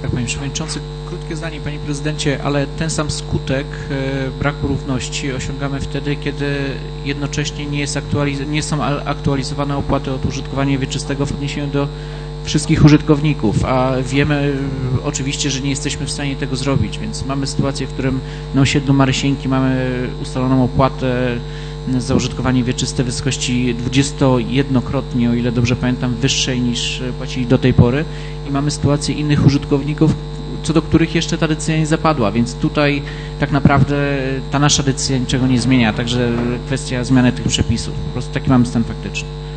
Tak, Panie Przewodniczący, krótkie zdanie, Panie Prezydencie, ale ten sam skutek braku równości osiągamy wtedy, kiedy jednocześnie nie są aktualizowane opłaty od użytkowania wieczystego w odniesieniu do wszystkich użytkowników, a wiemy oczywiście, że nie jesteśmy w stanie tego zrobić, więc mamy sytuację, w którym na osiedlu Marysieńki mamy ustaloną opłatę za użytkowanie wieczyste w wysokości 21-krotnie, o ile dobrze pamiętam, wyższej niż płacili do tej pory i mamy sytuację innych użytkowników, co do których jeszcze ta decyzja nie zapadła, więc tutaj tak naprawdę ta nasza decyzja niczego nie zmienia, także kwestia zmiany tych przepisów. Po prostu taki mamy stan faktyczny.